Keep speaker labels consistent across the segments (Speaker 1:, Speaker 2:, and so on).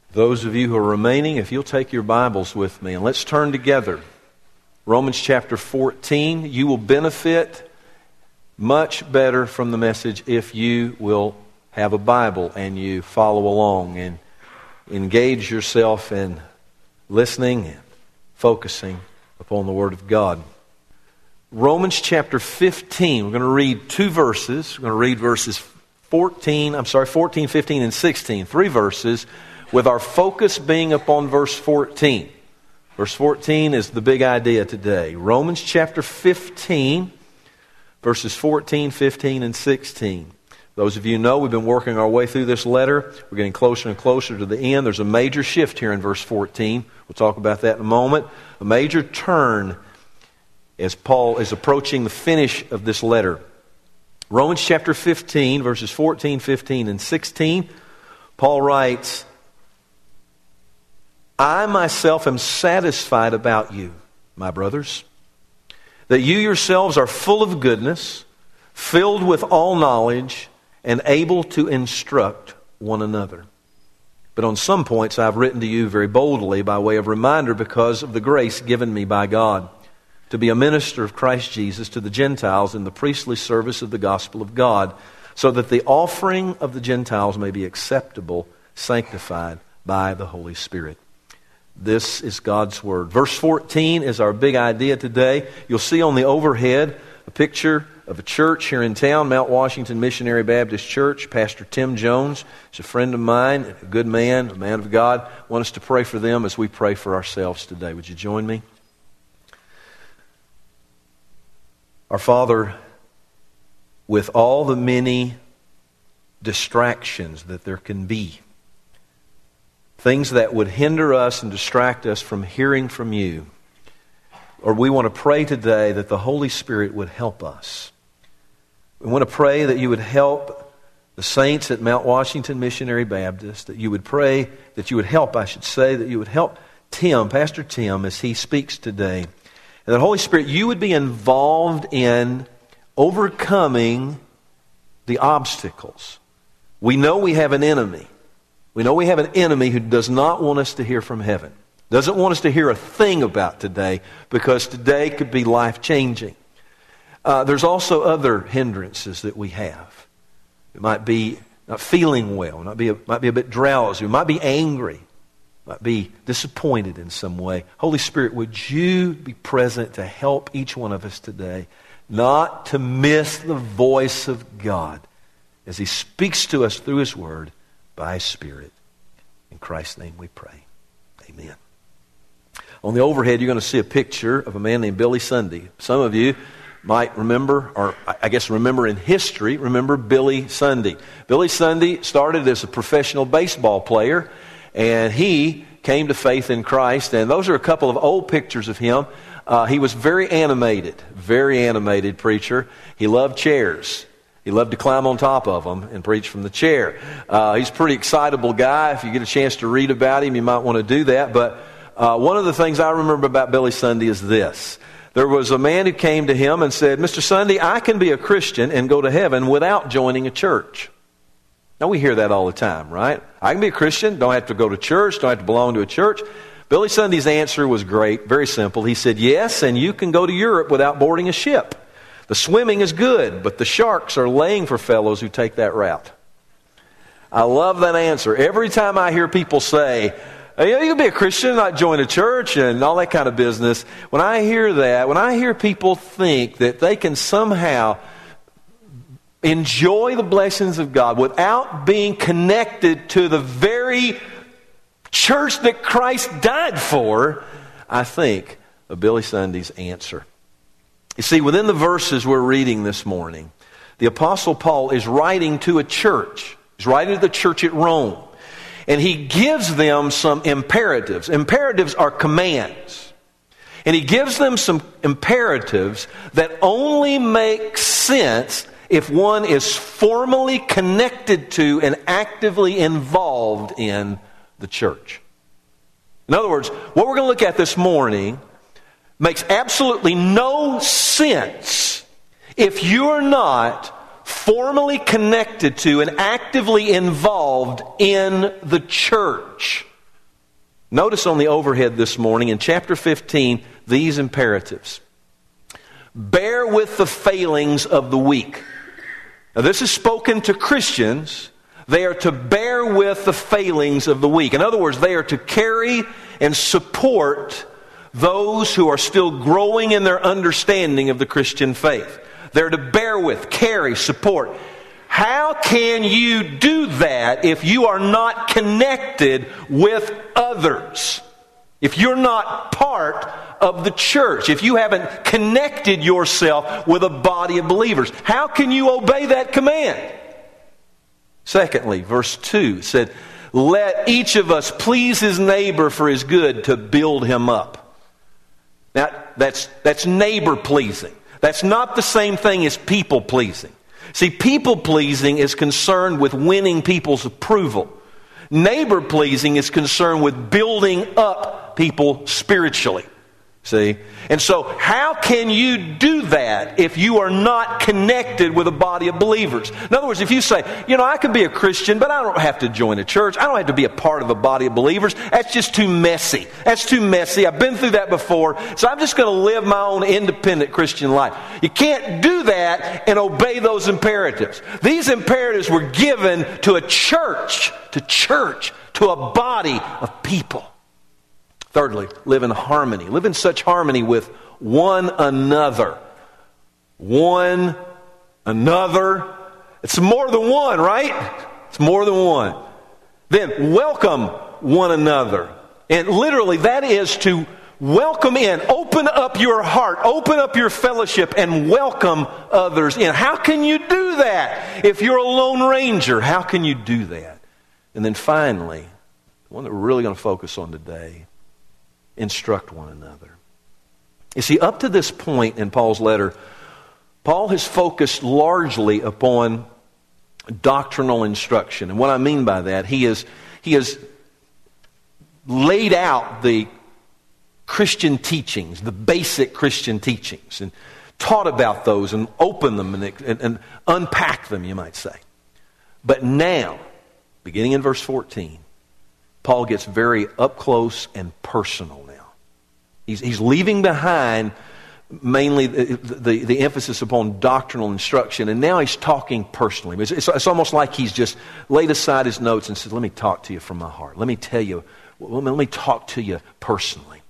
Speaker 1: Those of you who are remaining, if you'll take your Bibles with me and let's turn together. Romans chapter 14. You will benefit much better from the message if you will have a Bible and you follow along and engage yourself in listening and focusing upon the Word of God. Romans chapter 15. We're going to read two verses. We're going to read verses 14, 15, and 16. Three verses, with our focus being upon verse 14. Verse 14 is the big idea today. Romans chapter 15, verses 14, 15, and 16. Those of you know we've been working our way through this letter. We're getting closer and closer to the end. There's a major shift here in verse 14. We'll talk about that in a moment. A major turn as Paul is approaching the finish of this letter. Romans chapter 15, verses 14, 15, and 16. Paul writes, I myself am satisfied about you, my brothers, that you yourselves are full of goodness, filled with all knowledge, and able to instruct one another. But on some points I have written to you very boldly by way of reminder because of the grace given me by God, to be a minister of Christ Jesus to the Gentiles in the priestly service of the gospel of God, so that the offering of the Gentiles may be acceptable, sanctified by the Holy Spirit. This is God's Word. Verse 14 is our big idea today. You'll see on the overhead a picture of a church here in town, Mount Washington Missionary Baptist Church. Pastor Tim Jones is a friend of mine, a good man, a man of God. I want us to pray for them as we pray for ourselves today. Would you join me? Our Father, with all the many distractions that there can be, things that would hinder us and distract us from hearing from you, or we want to pray today that the Holy Spirit would help us. We want to pray that you would help the saints at Mount Washington Missionary Baptist, that you would pray, that you would help, that you would help Tim, Pastor Tim, as he speaks today. And that Holy Spirit, you would be involved in overcoming the obstacles. We know we have an enemy. We know we have an enemy who does not want us to hear from heaven. Doesn't want us to hear a thing about today, because today could be life-changing. There's also other hindrances that we have. It might be not feeling well. Might be a bit drowsy. We might be angry. Might be disappointed in some way. Holy Spirit, would you be present to help each one of us today not to miss the voice of God as He speaks to us through His Word by His Spirit. In Christ's name we pray. Amen. On the overhead, you're going to see a picture of a man named Billy Sunday. Some of you might remember, or I guess remember in history, remember Billy Sunday. Billy Sunday started as a professional baseball player, and he came to faith in Christ. And those are a couple of old pictures of him. He was very animated preacher. He loved chairs. He loved to climb on top of them and preach from the chair. He's a pretty excitable guy. If you get a chance to read about him, you might want to do that. But one of the things I remember about Billy Sunday is this. There was a man who came to him and said, Mr. Sunday, I can be a Christian and go to heaven without joining a church. Now, we hear that all the time, right? I can be a Christian, don't have to go to church, don't have to belong to a church. Billy Sunday's answer was great, very simple. He said, yes, and you can go to Europe without boarding a ship. The swimming is good, but the sharks are laying for fellows who take that route. I love that answer. Every time I hear people say, hey, you can be a Christian, not join a church, and all that kind of business, when I hear that, when I hear people think that they can somehow enjoy the blessings of God without being connected to the very church that Christ died for, I think of Billy Sunday's answer. You see, within the verses we're reading this morning, the Apostle Paul is writing to a church. He's writing to the church at Rome. And he gives them some imperatives. Imperatives are commands. And he gives them some imperatives that only make sense if one is formally connected to and actively involved in the church. In other words, what we're going to look at this morning makes absolutely no sense if you're not formally connected to and actively involved in the church. Notice on the overhead this morning in chapter 15, these imperatives. Bear with the failings of the weak. Now this is spoken to Christians. They are to bear with the failings of the weak. In other words, they are to carry and support those who are still growing in their understanding of the Christian faith. They're to bear with, carry, support. How can you do that if you are not connected with others? If you're not part of the church, if you haven't connected yourself with a body of believers, how can you obey that command? Secondly, verse 2 said, let each of us please his neighbor for his good to build him up. Now, that's neighbor pleasing. That's not the same thing as people pleasing. See, people pleasing is concerned with winning people's approval. Neighbor pleasing is concerned with building up people spiritually. See? And so how can you do that if you are not connected with a body of believers? In other words, if you say, I can be a Christian, but I don't have to join a church. I don't have to be a part of a body of believers. That's just too messy. That's too messy. I've been through that before. So I'm just going to live my own independent Christian life. You can't do that and obey those imperatives. These imperatives were given to a church, to a body of people. Thirdly, live in harmony. Live in such harmony with one another. One another. It's more than one, right? It's more than one. Then welcome one another. And literally that is to welcome in. Open up your heart. Open up your fellowship and welcome others in. How can you do that? If you're a lone ranger, how can you do that? And then finally, the one that we're really going to focus on today, instruct one another. You see, up to this point in Paul's letter, Paul has focused largely upon doctrinal instruction. And what I mean by that, he has laid out the Christian teachings, the basic Christian teachings, and taught about those and opened them and unpacked them, you might say. But now, beginning in verse 14, Paul gets very up close and personal now. He's leaving behind mainly the emphasis upon doctrinal instruction, and now he's talking personally. It's almost like he's just laid aside his notes and said, let me talk to you from my heart. Let me tell you, let me talk to you personally.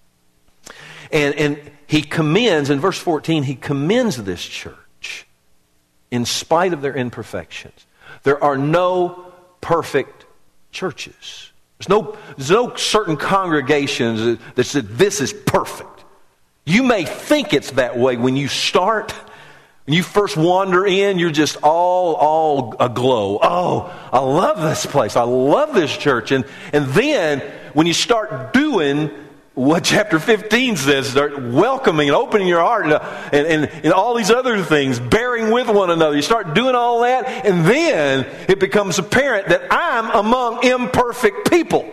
Speaker 1: And he commends, in verse 14, he commends this church in spite of their imperfections. There are no perfect churches. There's no certain congregations that said this is perfect. You may think it's that way when you start. When you first wander in, you're just all aglow. Oh, I love this place. I love this church. And then when you start doing what chapter 15 says, start welcoming and opening your heart and all these other things, bearing with one another. You start doing all that, and then it becomes apparent that I'm among imperfect people.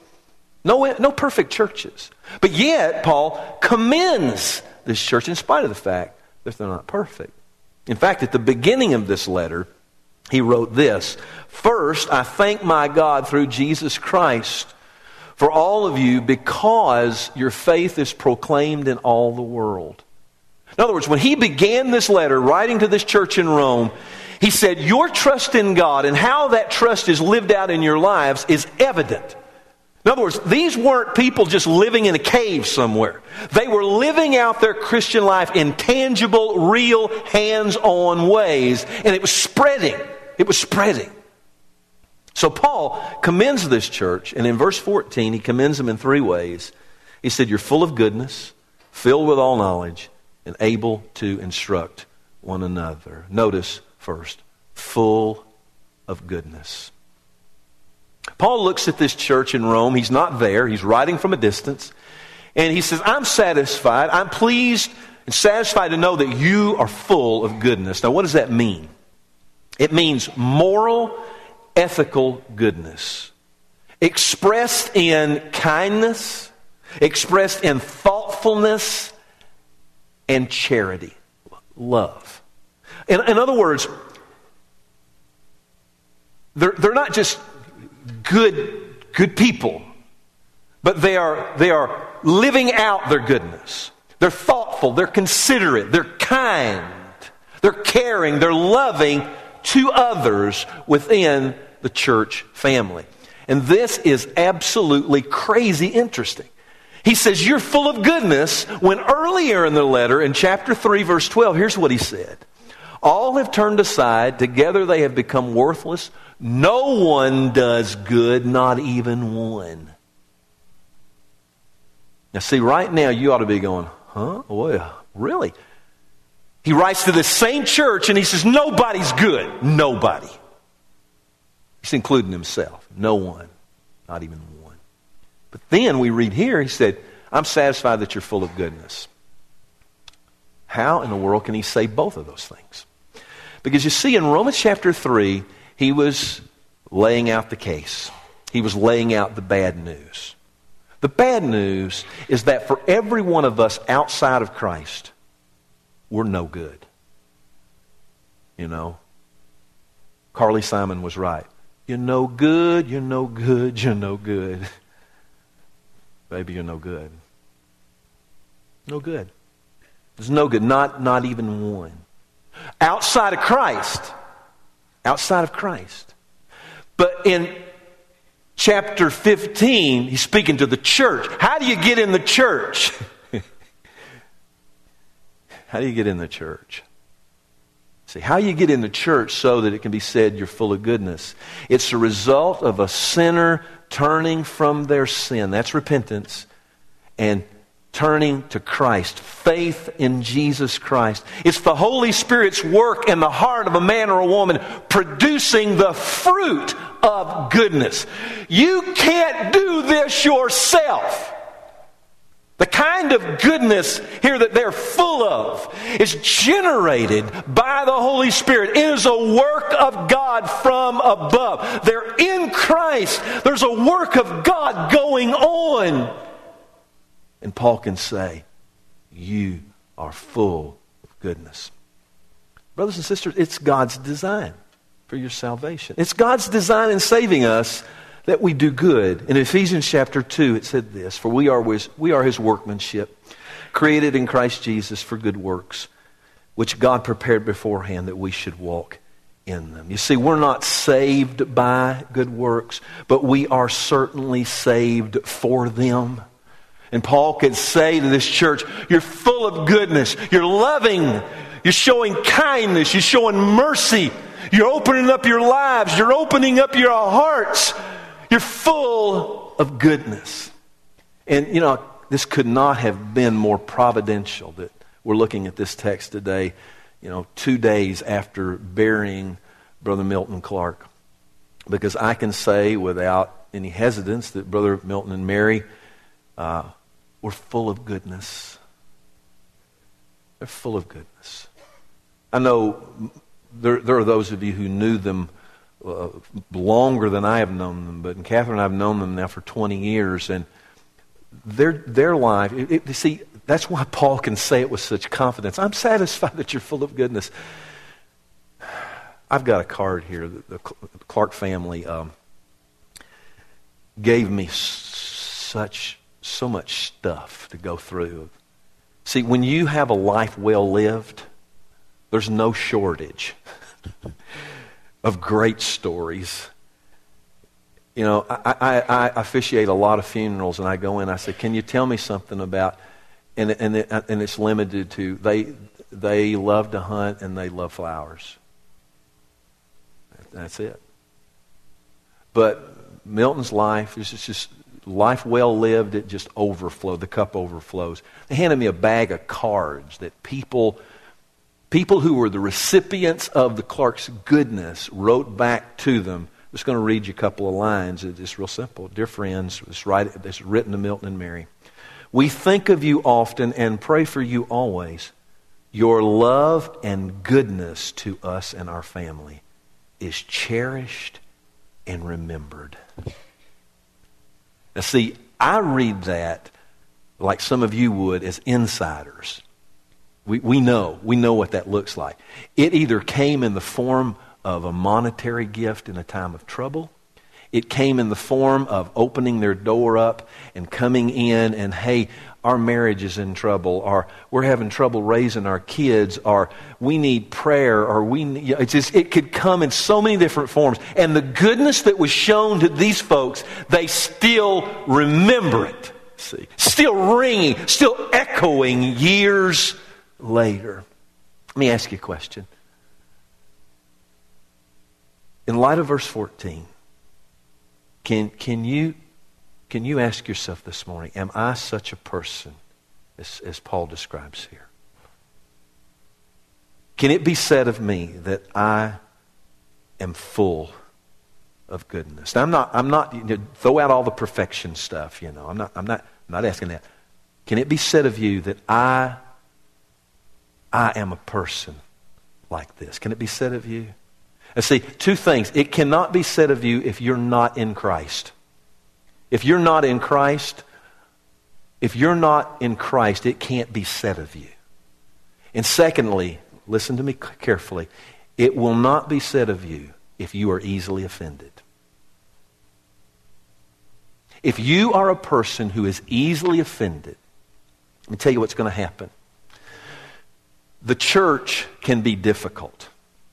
Speaker 1: No perfect churches. But yet, Paul commends this church in spite of the fact that they're not perfect. In fact, at the beginning of this letter, he wrote this: "First, I thank my God through Jesus Christ for all of you, because your faith is proclaimed in all the world." In other words, when he began this letter, writing to this church in Rome, he said, your trust in God and how that trust is lived out in your lives is evident. In other words, these weren't people just living in a cave somewhere. They were living out their Christian life in tangible, real, hands-on ways, and it was spreading. It was spreading. So Paul commends this church, and in verse 14, he commends them in three ways. He said, you're full of goodness, filled with all knowledge, and able to instruct one another. Notice first, full of goodness. Paul looks at this church in Rome. He's not there. He's writing from a distance. And he says, I'm satisfied. I'm pleased and satisfied to know that you are full of goodness. Now, what does that mean? It means moral, ethical goodness, expressed in kindness, expressed in thoughtfulness and charity, love. In other words, they're not just good people. but they are living out their goodness. They're thoughtful, they're considerate, they're kind, they're caring, they're loving to others within the church family. And this is absolutely crazy interesting. He says, you're full of goodness, when earlier in the letter, in chapter 3, verse 12, here's what he said. All have turned aside, together they have become worthless. No one does good, not even one. Now see, right now you ought to be going, huh? Well, really? He writes to this same church and he says, nobody's good. Nobody. He's including himself. No one. Not even one. But then we read here, he said, I'm satisfied that you're full of goodness. How in the world can he say both of those things? Because you see, in Romans chapter 3, he was laying out the case. He was laying out the bad news. The bad news is that for every one of us outside of Christ, we're no good. You know, Carly Simon was right. You're no good, you're no good, you're no good. Baby, you're no good. No good. There's no good, not even one. Outside of Christ. Outside of Christ. But in chapter 15, he's speaking to the church. How do you get in the church? How do you get in the church? See, how you get in the church so that it can be said you're full of goodness. It's a result of a sinner turning from their sin. That's repentance. And turning to Christ. Faith in Jesus Christ. It's the Holy Spirit's work in the heart of a man or a woman producing the fruit of goodness. You can't do this yourself. The kind of goodness here that they're full of is generated by the Holy Spirit. It is a work of God from above. They're in Christ. There's a work of God going on. And Paul can say, you are full of goodness. Brothers and sisters, it's God's design for your salvation. It's God's design in saving us that we do good. In Ephesians chapter 2, it said this, for we are his workmanship, created in Christ Jesus for good works, which God prepared beforehand that we should walk in them. You see, we're not saved by good works, but we are certainly saved for them. And Paul could say to this church, you're full of goodness, you're loving, you're showing kindness, you're showing mercy, you're opening up your lives, you're opening up your hearts. You're full of goodness. And, you know, this could not have been more providential that we're looking at this text today, 2 days after burying Brother Milton Clark. Because I can say without any hesitance that Brother Milton and Mary were full of goodness. They're full of goodness. I know there are those of you who knew them longer than I have known them, but Catherine and I have known them now for 20 years, and their life, see, that's why Paul can say it with such confidence. I'm satisfied that you're full of goodness. I've got a card here. The Clark family gave me so much stuff to go through. See, when you have a life well lived, there's no shortage of great stories. I officiate a lot of funerals, and I go in, I say, can you tell me something about, and it's limited to, they love to hunt and they love flowers. That's it. But Milton's life is just life well lived. It just overflowed. The cup overflows. They handed me a bag of cards that people who were the recipients of the Clark's goodness wrote back to them. I'm just going to read you a couple of lines. It's real simple. Dear friends, it's written to Milton and Mary. We think of you often and pray for you always. Your love and goodness to us and our family is cherished and remembered. Now see, I read that like some of you would as insiders. We know what that looks like. It either came in the form of a monetary gift in a time of trouble. It came in the form of opening their door up and coming in and, hey, our marriage is in trouble, or we're having trouble raising our kids, or we need prayer, or it could come in so many different forms. And the goodness that was shown to these folks, they still remember it. See, still ringing, still echoing years later. Let me ask you a question. In light of verse 14, can you ask yourself this morning, am I such a person as Paul describes here? Can it be said of me that I am full of goodness? Now, I'm not throw out all the perfection stuff, I'm not asking that. Can it be said of you that I am a person like this? Can it be said of you? And see, two things. It cannot be said of you if you're not in Christ. If you're not in Christ, it can't be said of you. And secondly, listen to me carefully, it will not be said of you if you are easily offended. If you are a person who is easily offended, let me tell you what's going to happen. The church can be difficult.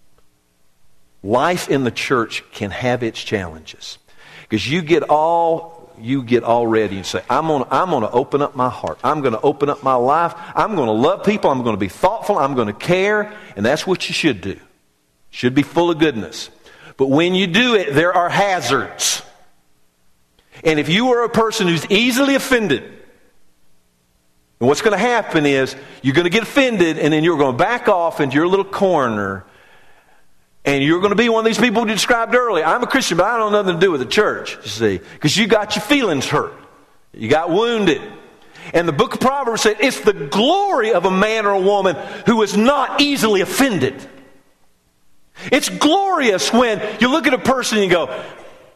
Speaker 1: Life in the church can have its challenges. Because you get all ready and say, I'm going to open up my heart. I'm going to open up my life. I'm going to love people. I'm going to be thoughtful. I'm going to care. And that's what you should do. Should be full of goodness. But when you do it, there are hazards. And if you are a person who's easily offended, and what's going to happen is you're going to get offended and then you're going to back off into your little corner. And you're going to be one of these people who described earlier. I'm a Christian, but I don't have nothing to do with the church, you see. Because you got your feelings hurt. You got wounded. And the book of Proverbs said, it's the glory of a man or a woman who is not easily offended. It's glorious when you look at a person and you go,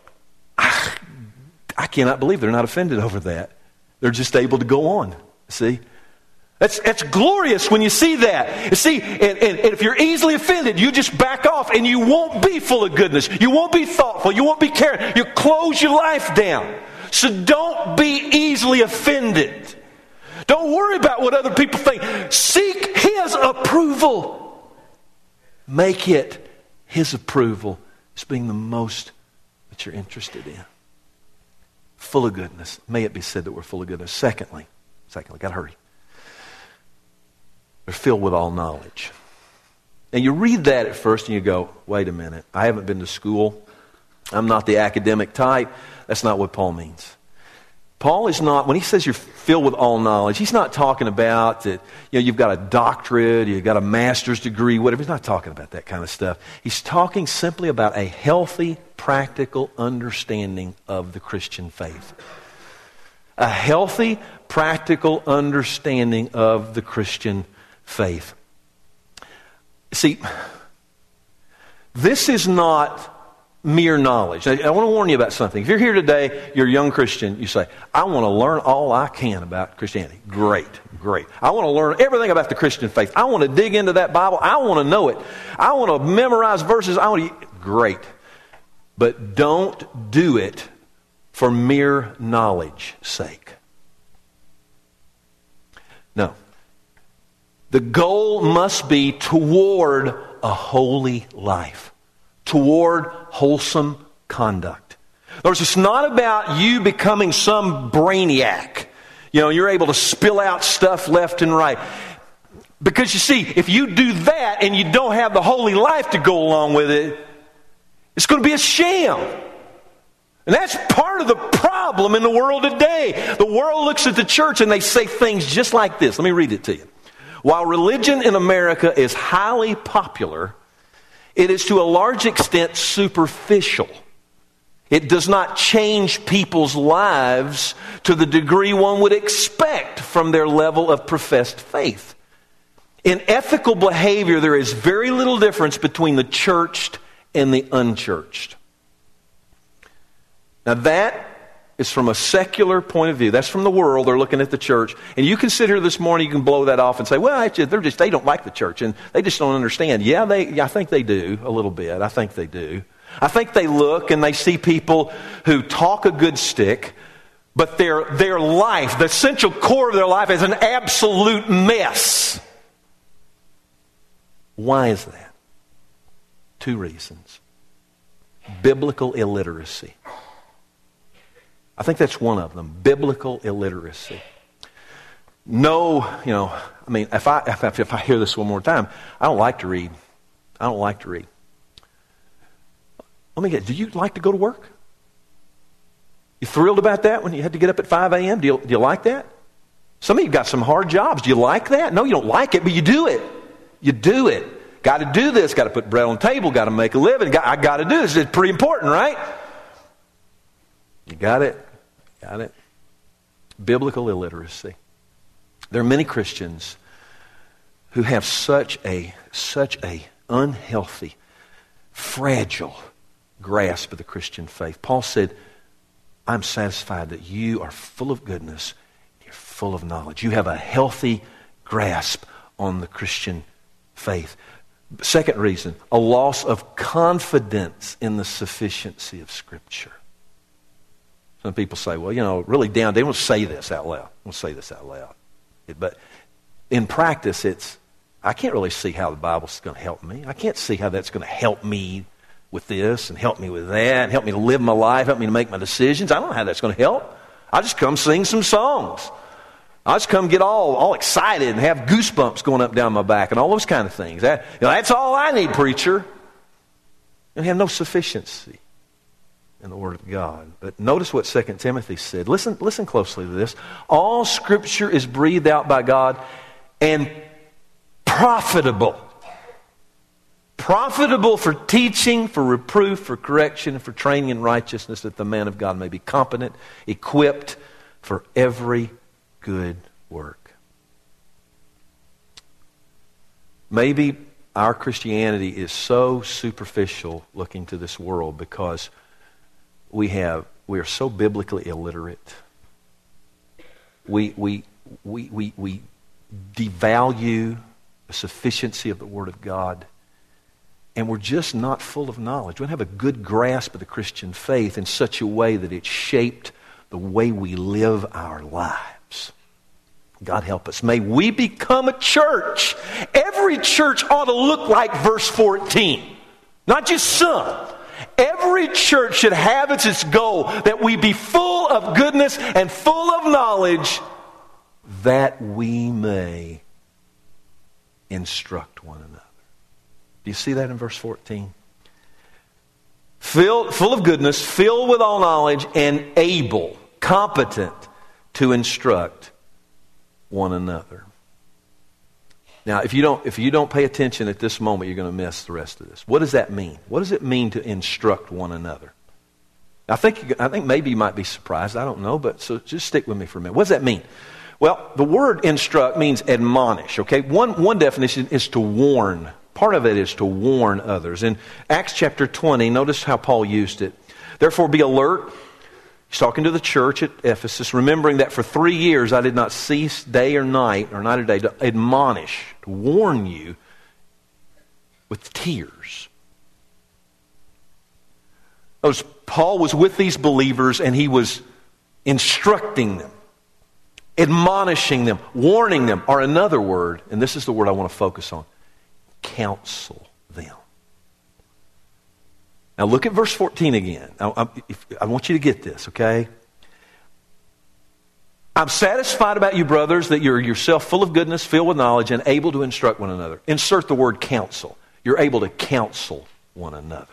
Speaker 1: I cannot believe they're not offended over that. They're just able to go on, see. That's glorious when you see that. You see, and if you're easily offended, you just back off and you won't be full of goodness. You won't be thoughtful. You won't be caring. You close your life down. So don't be easily offended. Don't worry about what other people think. Seek His approval. Make it His approval as being the most that you're interested in. Full of goodness. May it be said that we're full of goodness. Secondly, got to hurry. They're filled with all knowledge. And you read that at first and you go, wait a minute, I haven't been to school. I'm not the academic type. That's not what Paul means. Paul is not, when he says you're filled with all knowledge, he's not talking about that, you've got a doctorate, you've got a master's degree, whatever. He's not talking about that kind of stuff. He's talking simply about a healthy, practical understanding of the Christian faith. A healthy, practical understanding of the Christian faith. See, this is not mere knowledge. I want to warn you about something. If you're here today, you're a young Christian, you say, I want to learn all I can about Christianity. Great. I want to learn everything about the Christian faith. I want to dig into that Bible. I want to know it. I want to memorize verses. Great. But don't do it for mere knowledge's sake. No. The goal must be toward a holy life, toward wholesome conduct. In other words, it's not about you becoming some brainiac. You're able to spill out stuff left and right. Because you see, if you do that and you don't have the holy life to go along with it, it's going to be a sham. And that's part of the problem in the world today. The world looks at the church and they say things just like this. Let me read it to you. While religion in America is highly popular, it is to a large extent superficial. It does not change people's lives to the degree one would expect from their level of professed faith. In ethical behavior, there is very little difference between the churched and the unchurched. Now that is from a secular point of view. That's from the world. They're looking at the church. And you can sit here this morning, you can blow that off and say, well, actually, they don't like the church and they just don't understand. Yeah, I think they do a little bit. I think they do. I think they look and they see people who talk a good stick, but their life, the essential core of their life, is an absolute mess. Why is that? 2 reasons. Biblical illiteracy. I think that's one of them. Biblical illiteracy. No, if I hear this one more time, I don't like to read. Let me get, do you like to go to work? You thrilled about that when you had to get up at 5 a.m.? Do you like that? Some of you got some hard jobs. Do you like that? No, you don't like it, but you do it. You do it. Got to do this. Got to put bread on the table. Got to make a living. I got to do this. It's pretty important, right? You got it. Got it. Biblical illiteracy. There are many Christians who have such a unhealthy, fragile grasp of the Christian faith. Paul said, I'm satisfied that you are full of goodness, you're full of knowledge. You have a healthy grasp on the Christian faith. Second reason, a loss of confidence in the sufficiency of Scripture. Some people say, well, really down, they won't say this out loud. But in practice, I can't really see how the Bible's going to help me. I can't see how that's going to help me with this and help me with that and help me to live my life, help me to make my decisions. I don't know how that's going to help. I just come sing some songs. I just come get all excited and have goosebumps going up down my back and all those kind of things. That's all I need, preacher. And have no sufficiency in the Word of God. But notice what 2 Timothy said. Listen closely to this. All Scripture is breathed out by God and profitable. Profitable for teaching, for reproof, for correction, and for training in righteousness, that the man of God may be competent, equipped for every good work. Maybe our Christianity is so superficial looking to this world because we are so biblically illiterate. We devalue the sufficiency of the Word of God. And we're just not full of knowledge. We don't have a good grasp of the Christian faith in such a way that it's shaped the way we live our lives. God help us. May we become a church. Every church ought to look like verse 14. Not just some. Every church should have as its goal that we be full of goodness and full of knowledge, that we may instruct one another. Do you see that in verse 14? Full of goodness, filled with all knowledge, and able, competent to instruct one another. Now, if you don't pay attention at this moment, you're going to miss the rest of this. What does that mean? What does it mean to instruct one another? I think maybe you might be surprised. I don't know, but so just stick with me for a minute. What does that mean? Well, the word instruct means admonish. Okay, one definition is to warn. Part of it is to warn others. In Acts chapter 20, notice how Paul used it. Therefore, be alert. He's talking to the church at Ephesus, remembering that for 3 years I did not cease day or night or day to admonish, to warn you with tears. Notice Paul was with these believers and he was instructing them, admonishing them, warning them, or another word, and this is the word I want to focus on, counsel them. Now look at verse 14 again. I want you to get this, okay? I'm satisfied about you, brothers, that you're yourself full of goodness, filled with knowledge, and able to instruct one another. Insert the word counsel. You're able to counsel one another.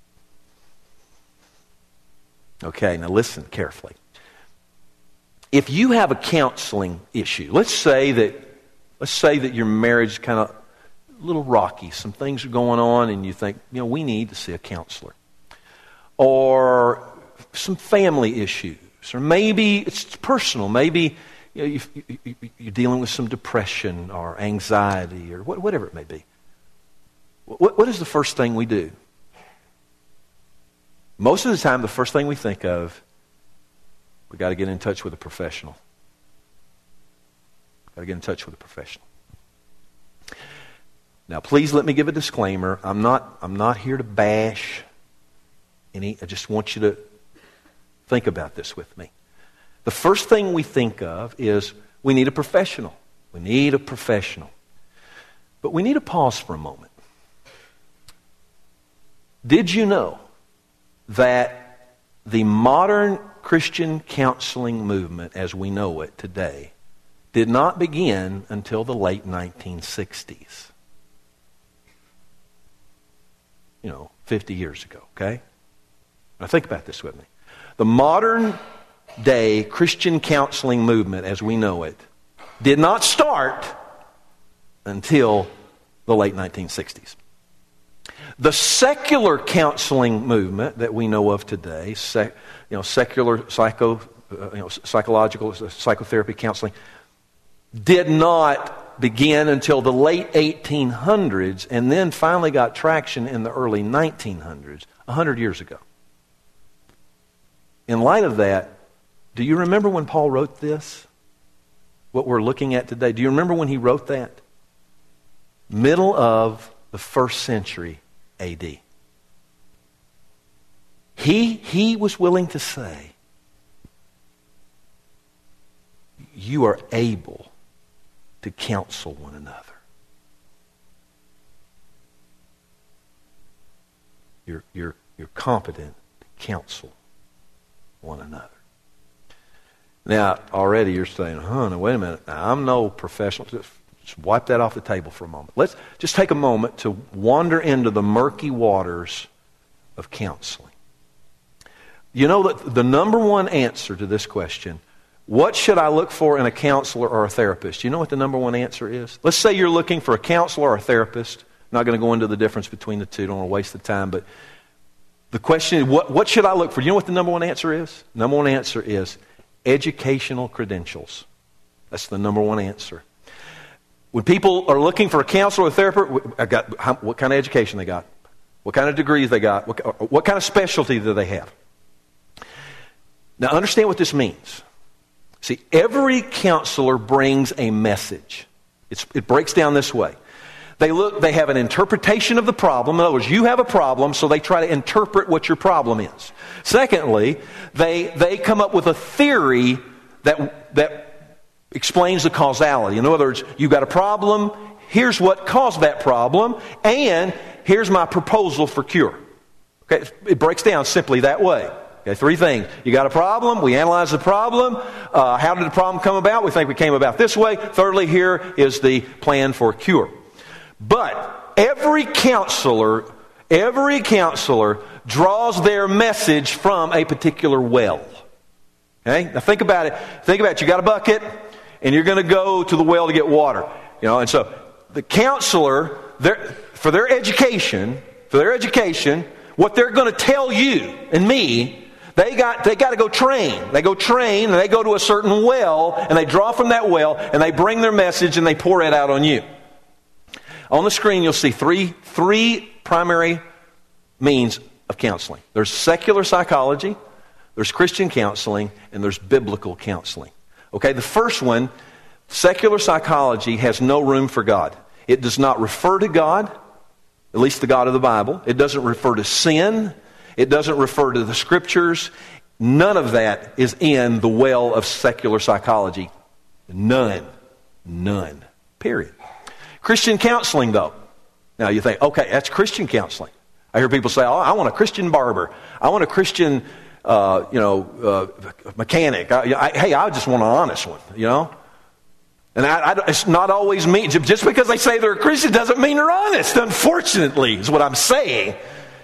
Speaker 1: Okay, now listen carefully. If you have a counseling issue, let's say that your marriage is kind of a little rocky. Some things are going on and you think, we need to see a counselor. Or some family issues. Or maybe it's personal. Maybe you're dealing with some depression or anxiety or whatever it may be. What is the first thing we do? Most of the time, the first thing we think of, we got to get in touch with a professional. Got to get in touch with a professional. Now, please let me give a disclaimer. I'm not here to bash I just want you to think about this with me. The first thing we think of is we need a professional. We need a professional. But we need to pause for a moment. Did you know that the modern Christian counseling movement as we know it today did not begin until the late 1960s? 50 years ago, okay? Now think about this with me. The modern day Christian counseling movement as we know it did not start until the late 1960s. The secular counseling movement that we know of today, secular psychological psychotherapy counseling, did not begin until the late 1800s and then finally got traction in the early 1900s, 100 years ago. In light of that, do you remember when Paul wrote this? What we're looking at today. Do you remember when he wrote that? Middle of the 1st century A.D. He was willing to say, you are able to counsel one another. You're competent to counsel one another. Now, already you're saying, no, wait a minute. Now, I'm no professional. Just wipe that off the table for a moment. Let's just take a moment to wander into the murky waters of counseling. You know that the number one answer to this question, what should I look for in a counselor or a therapist? You know what the number one answer is? Let's say you're looking for a counselor or a therapist. I'm not going to go into the difference between the two. Don't want to waste the time. But the question is, what should I look for? You know what the number one answer is? Number one answer is educational credentials. That's the number one answer. When people are looking for a counselor or a therapist, what kind of education they got? What kind of degrees they got? What kind of specialty do they have? Now understand what this means. See, every counselor brings a message. It breaks down this way. They have an interpretation of the problem. In other words, you have a problem, so they try to interpret what your problem is. Secondly, they come up with a theory that explains the causality. In other words, you've got a problem, here's what caused that problem, and here's my proposal for cure. Okay, it breaks down simply that way. Okay, 3 things. You got a problem, we analyze the problem. How did the problem come about? We think we came about this way. Thirdly, here is the plan for cure. But every counselor draws their message from a particular well. Okay? Now think about it. You got a bucket, and you're going to go to the well to get water. And so the counselor, for their education, what they're going to tell you and me, they got to go train. They go train, and they go to a certain well, and they draw from that well, and they bring their message, and they pour it out on you. On the screen, you'll see three primary means of counseling. There's secular psychology, there's Christian counseling, and there's biblical counseling. Okay, the first one, secular psychology, has no room for God. It does not refer to God, at least the God of the Bible. It doesn't refer to sin. It doesn't refer to the Scriptures. None of that is in the well of secular psychology. None. Period. Christian counseling, though. Now you think, okay, that's Christian counseling. I hear people say, I want a Christian barber. I want a Christian, mechanic. I just want an honest one, And it's not always me. Just because they say they're a Christian doesn't mean they're honest, unfortunately, is what I'm saying.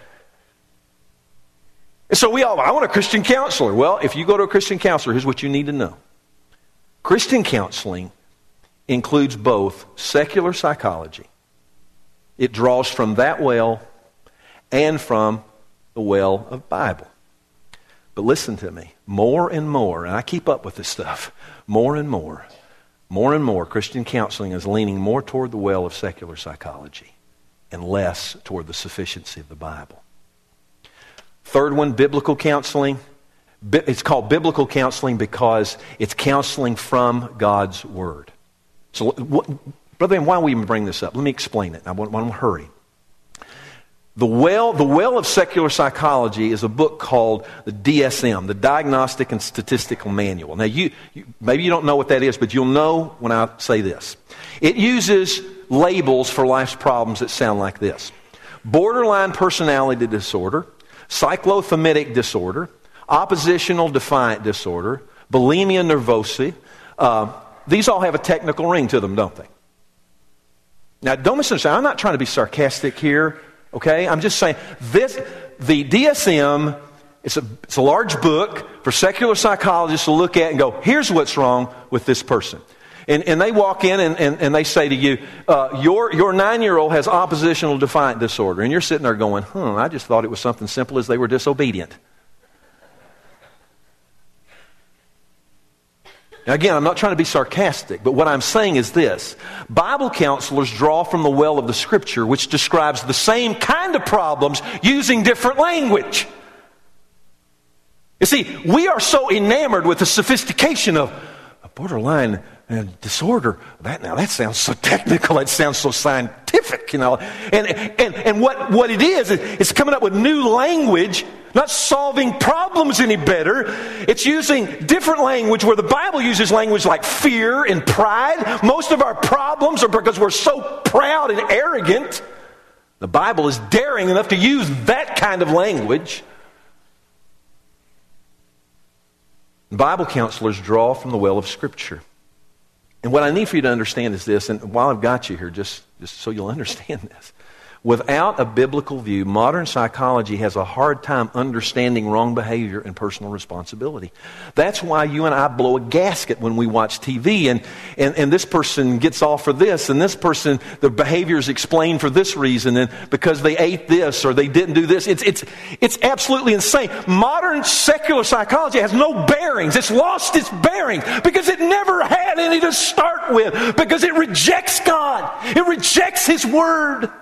Speaker 1: And so I want a Christian counselor. Well, if you go to a Christian counselor, here's what you need to know. Christian counseling includes both secular psychology. It draws from that well and from the well of Bible. But listen to me, more and more, and I keep up with this stuff, more and more, Christian counseling is leaning more toward the well of secular psychology and less toward the sufficiency of the Bible. Third one, biblical counseling. It's called biblical counseling because it's counseling from God's Word. So, Brother, why don't we even bring this up? Let me explain it. I want to hurry. The Well of Secular Psychology is a book called the DSM, the Diagnostic and Statistical Manual. Now, maybe you don't know what that is, but you'll know when I say this. It uses labels for life's problems that sound like this: borderline personality disorder, cyclothymic disorder, oppositional defiant disorder, bulimia nervosa. These all have a technical ring to them, don't they? Now, don't misunderstand. I'm not trying to be sarcastic here. Okay, I'm just saying the DSM, it's a large book for secular psychologists to look at and go, here's what's wrong with this person. And they walk in and they say to you, your 9-year-old has oppositional defiant disorder. And you're sitting there going, I just thought it was something simple as they were disobedient. Now again, I'm not trying to be sarcastic, but what I'm saying is this: Bible counselors draw from the well of the Scripture, which describes the same kind of problems using different language. You see, we are so enamored with the sophistication of a borderline disorder. That sounds so technical. It sounds so scientific, And what it is, it's coming up with new language, not solving problems any better. It's using different language where the Bible uses language like fear and pride. Most of our problems are because we're so proud and arrogant. The Bible is daring enough to use that kind of language. Bible counselors draw from the well of Scripture. And what I need for you to understand is this, and while I've got you here, just so you'll understand this. Without a biblical view, modern psychology has a hard time understanding wrong behavior and personal responsibility. That's why you and I blow a gasket when we watch TV, and this person gets off for this, and this person, the behavior is explained for this reason, and because they ate this or they didn't do this. It's absolutely insane. Modern secular psychology has no bearings. It's lost its bearings because it never had any to start with, because it rejects God. It rejects His Word.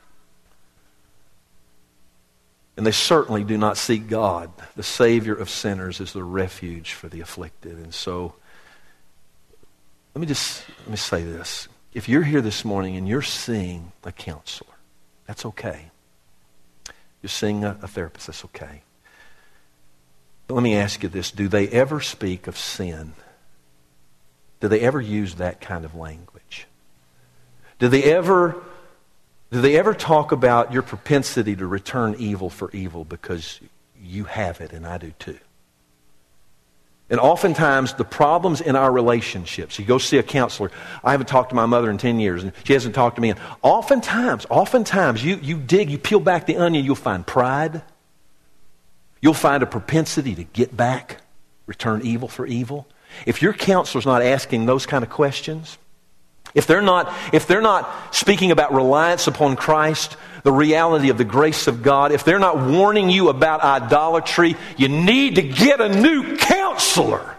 Speaker 1: And they certainly do not seek God, the Savior of sinners, as the refuge for the afflicted. And so, let me say this. If you're here this morning and you're seeing a counselor, that's okay. You're seeing a therapist, that's okay. But let me ask you this. Do they ever speak of sin? Do they ever use that kind of language? Do they ever talk about your propensity to return evil for evil because you have it and I do too? And oftentimes the problems in our relationships, you go see a counselor. I haven't talked to my mother in 10 years and she hasn't talked to me. And oftentimes you peel back the onion, you'll find pride. You'll find a propensity to get back, return evil for evil. If your counselor's not asking those kind of questions, if they're not speaking about reliance upon Christ, the reality of the grace of God, if they're not warning you about idolatry, you need to get a new counselor.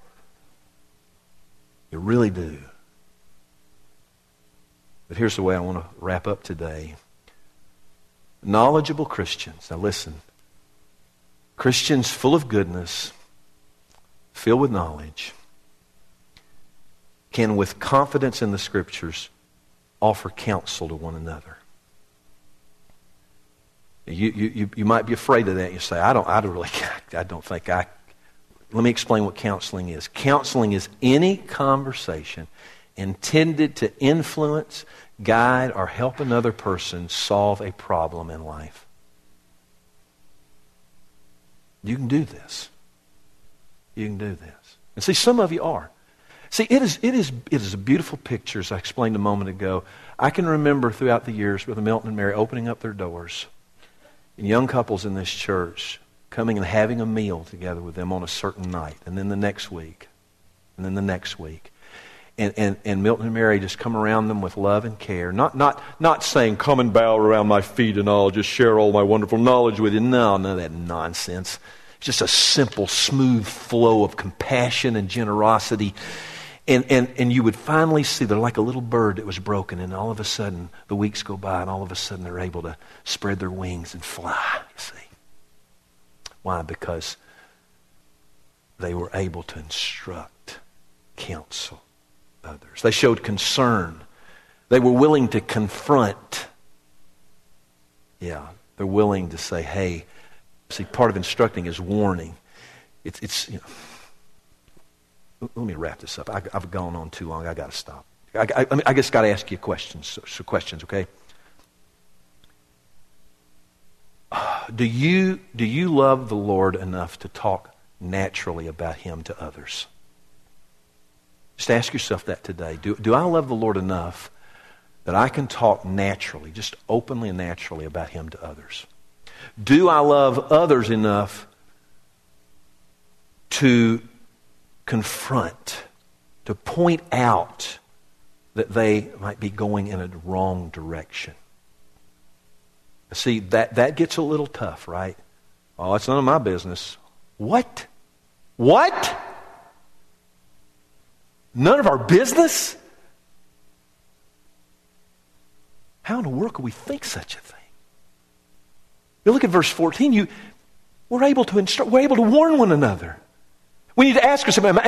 Speaker 1: You really do. But here's the way I want to wrap up today. Knowledgeable Christians, now listen, Christians full of goodness, filled with knowledge, can, with confidence in the Scriptures, offer counsel to one another. You might be afraid of that. You say, I don't think. Let me explain what counseling is. Counseling is any conversation intended to influence, guide, or help another person solve a problem in life. You can do this. You can do this. And see, some of you are. See, it is a beautiful picture, as I explained a moment ago. I can remember throughout the years Brother Milton and Mary opening up their doors, and young couples in this church coming and having a meal together with them on a certain night, and then the next week, and then the next week. And Milton and Mary just come around them with love and care. Not saying, come and bow around my feet and I'll just share all my wonderful knowledge with you. No, none of that nonsense. It's just a simple, smooth flow of compassion and generosity. And you would finally see they're like a little bird that was broken, and all of a sudden the weeks go by, and all of a sudden they're able to spread their wings and fly, you see. Why? Because they were able to instruct, counsel others. They showed concern. They were willing to confront. Yeah, They're willing to say, hey, see, part of instructing is warning. It's let me wrap this up. I've gone on too long. I got to stop. I just got to ask you questions, okay? Do you love the Lord enough to talk naturally about Him to others? Just ask yourself that today. Do I love the Lord enough that I can talk naturally, just openly and naturally about Him to others? Do I love others enough to confront, to point out that they might be going in a wrong direction? See, that gets a little tough, right? Oh, it's none of my business. What? What? None of our business? How in the world could we think such a thing? You look at verse 14, we're able to instruct, we're able to warn one another. We need to ask ourselves,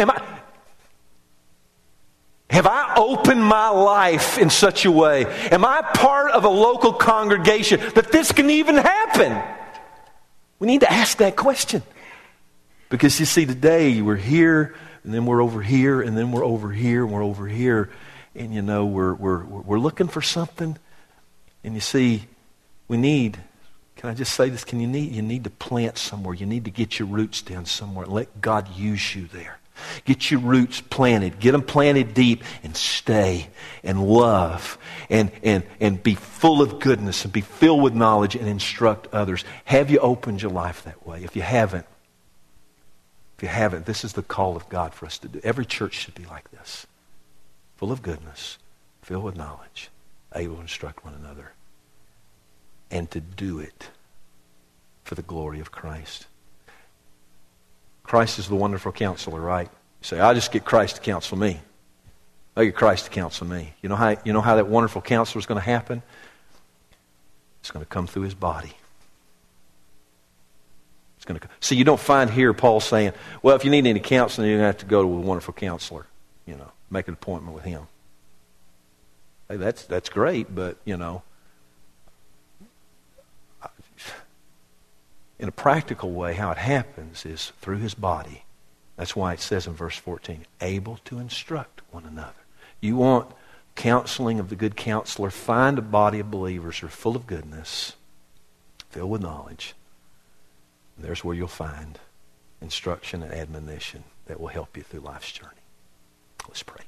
Speaker 1: have I opened my life in such a way? Am I part of a local congregation that this can even happen? We need to ask that question. Because you see, today we're here, and then we're over here, and then we're over here, and we're over here. And you know, we're looking for something. And you see, can I just say this? You need to plant somewhere. You need to get your roots down somewhere. Let God use you there. Get your roots planted. Get them planted deep and stay and love and be full of goodness and be filled with knowledge and instruct others. Have you opened your life that way? If you haven't, this is the call of God for us to do. Every church should be like this. Full of goodness, filled with knowledge, able to instruct one another. And to do it for the glory of Christ. Christ is the wonderful counselor, right? You say, I'll just get Christ to counsel me. I'll get Christ to counsel me. You know how that wonderful counselor is going to happen? It's going to come through His body. It's going to come. See, you don't find here Paul saying, well, if you need any counseling, you're going to have to go to a wonderful counselor. Make an appointment with him. Hey, that's great, but, in a practical way, how it happens is through His body. That's why it says in verse 14, able to instruct one another. You want counseling of the good counselor, find a body of believers who are full of goodness, filled with knowledge. And there's where you'll find instruction and admonition that will help you through life's journey. Let's pray.